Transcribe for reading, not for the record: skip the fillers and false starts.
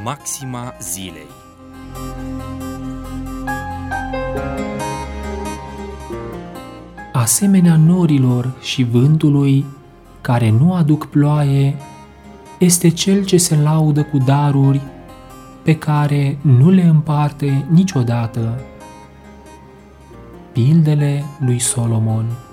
Maxima zilei. Asemenea norilor și vântului care nu aduc ploaie, este cel ce se laudă cu daruri pe care nu le împarte niciodată. Pildele lui Solomon.